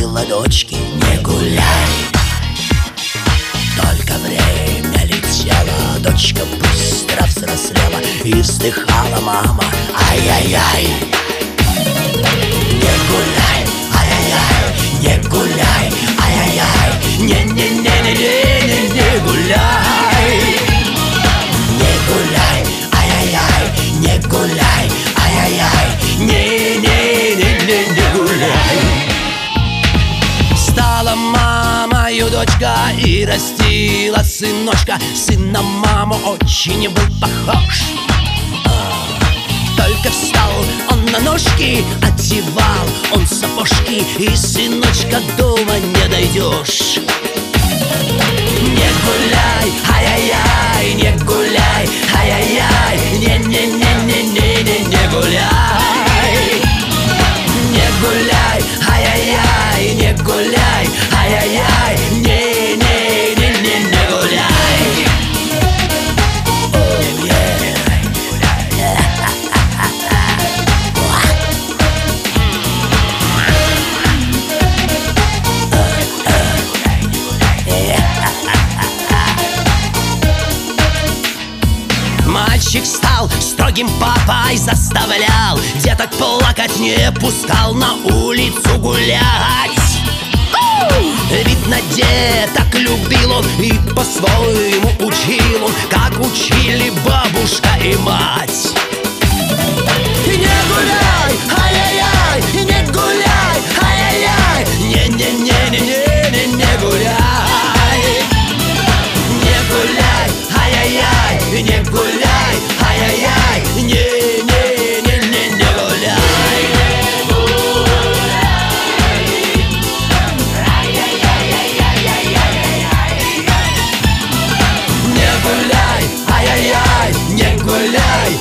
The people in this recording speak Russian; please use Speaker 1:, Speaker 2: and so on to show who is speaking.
Speaker 1: говорила дочке: не гуляй. Только время летело, дочка быстро взрослела, и вздыхала мама: ай-яй-яй. Не гуляй, ай-яй-яй, не гуляй, ай-яй-яй, не гуляй. Не гуляй, ай-яй-яй, не гуляй, ай-яй-яй, не гуляй. Стала мамою дочка и растила сыночка. Сын на маму очень был похож. Только встал он на ножки, одевал он сапожки, и сыночка дома не дойдешь. Не гуляй, ай-яй-яй, не гуляй, ай-яй-яй, не гуляй. Не гуляй, ай-яй-яй, не гуляй, ай-яй-яй, не гуляй. Мальчик стал строгим папой, заставлял деток плакать, не пускал на улицу гулять. Видно, деток любил он и по-своему учил он, как учили бабушка и мать. Не гуляй, ай-яй-яй, не гуляй, ай-яй-яй, не гуляй. Не гуляй, ай-яй-яй, не гуляй, ай-яй-яй, не гуляй. Не гуляй, ай-яй-яй, не гуляй,